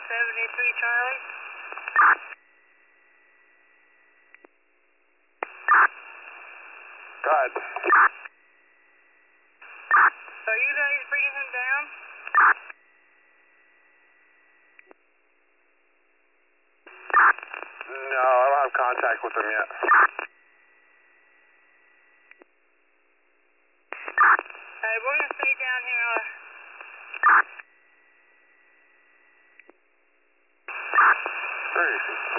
73 Charlie. Go ahead. So you guys bringing him down? No, I don't have contact with him yet. Alright, we're gonna stay down here. Where is he?